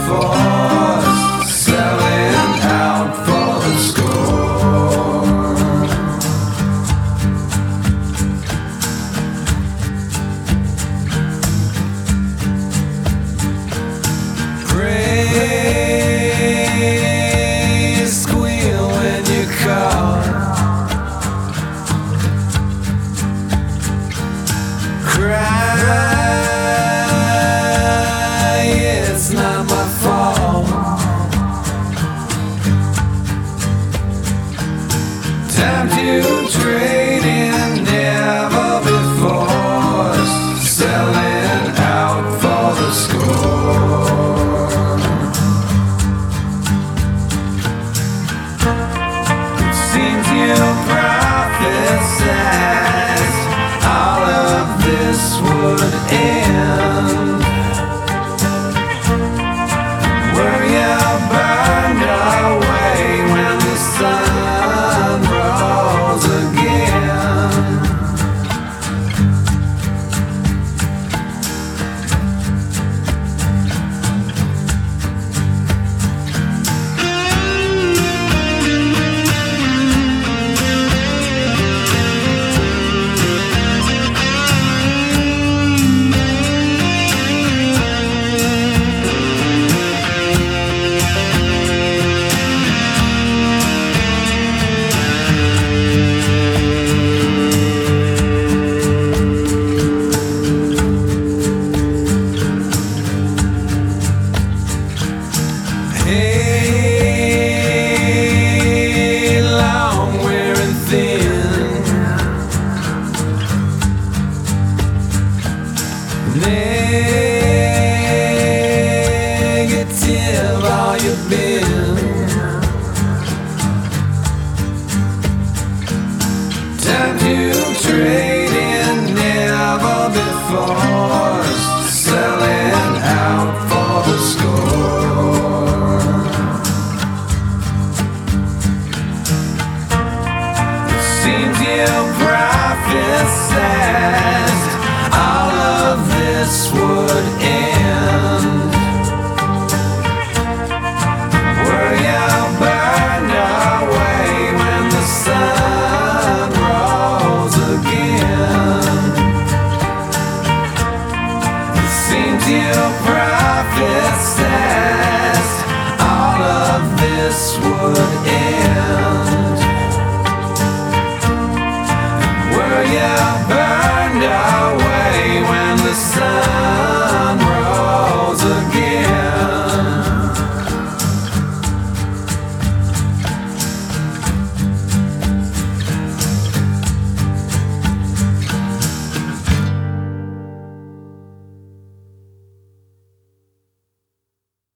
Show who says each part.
Speaker 1: force, selling out for the score. Praise, squeal when you call. Cry, it's not my fault. Time to trade in, never before, selling out for the score. It seems you prophesied all of this would end. Were you burned away when the sun rose again? Hey, long, wearing thin, negative all you've been.